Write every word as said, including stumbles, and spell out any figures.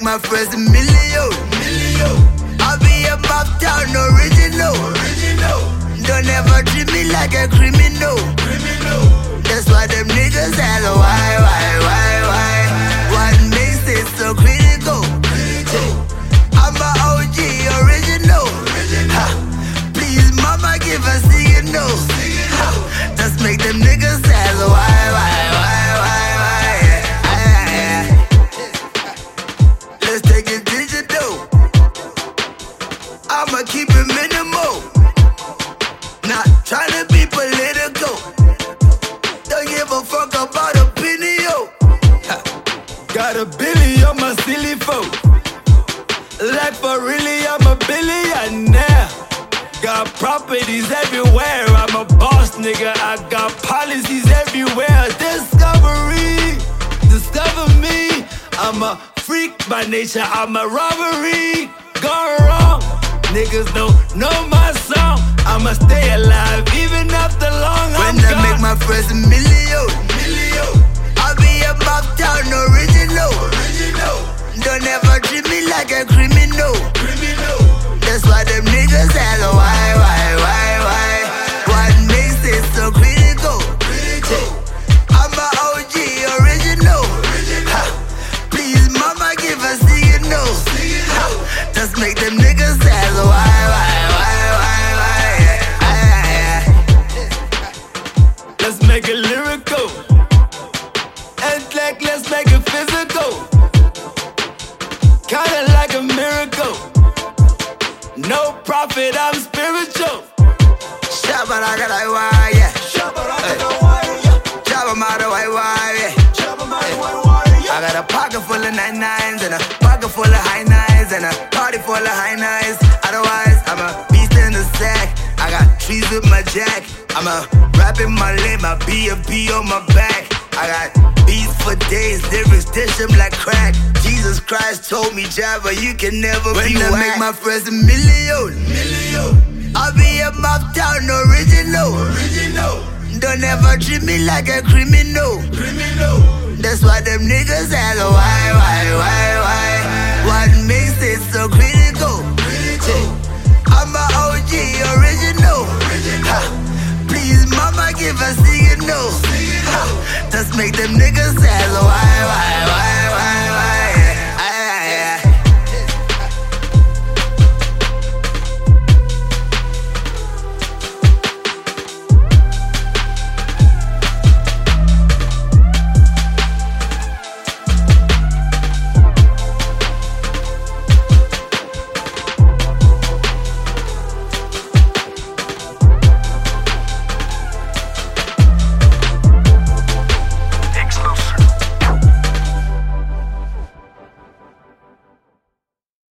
my first million. Million. I'll be a Bobtown original. Original. Don't ever treat me like a criminal. Criminal. That's why them niggas ask why, why, why, why. What makes it so critical? Critical. I'm a O G original. Original. Ha. Please, mama, give a signal. Ha. Just make them niggas ask why, why, why, why, why. Yeah, yeah, yeah. Let's take it digital. I'ma keep it minimal. Not trying to be political. Don't give a fuck about opinion. Ha. Got a billy on my silly phone. Like for really, I'm a billionaire. Got properties everywhere. I'm a boss, nigga. I got policies everywhere. Discovery, discover me. I'm a freak by nature. I'm a robbery. Gone wrong. Niggas don't know my song. I'ma stay alive even after long I'm When I gone. make my first million, million, I'll be a Bobtown original. Original. Don't ever treat me like a criminal. Criminal. That's why them niggas ask why, why, why, why. What makes it so critical? Critical. I'm a O G original. Original. Ha. Please, mama, give a signal. Ha. Just make them niggas ask why, why, why, why, why. Yeah, yeah. Let's make it lyrical. And like, let's make it physical. Kinda like a miracle. No profit, I'm spiritual. Shabba like a like why, yeah. Shabba like a wire, yeah. Shabba matter why, why, yeah. Shabba like a wire, yeah. I got a pocket full of nine nines and a pocket full of high nines and a party full of high nines. Otherwise, I'm a beast in the sack. I got trees with my jack. I'm a rapping my lane, my B F B on my back. I got beats for days, lyrics dish them like crack. Jesus Christ told me, Java, you can never when be I whack. Make my first million, million, I'll be a Bobtown original. Original. Don't ever treat me like a criminal. Criminal. That's why them niggas ask why, why, why, why. What makes it so critical? Critical. I'm a O G original. Original. Ha. Please, mama, give a signal. Ha. Just make them niggas ask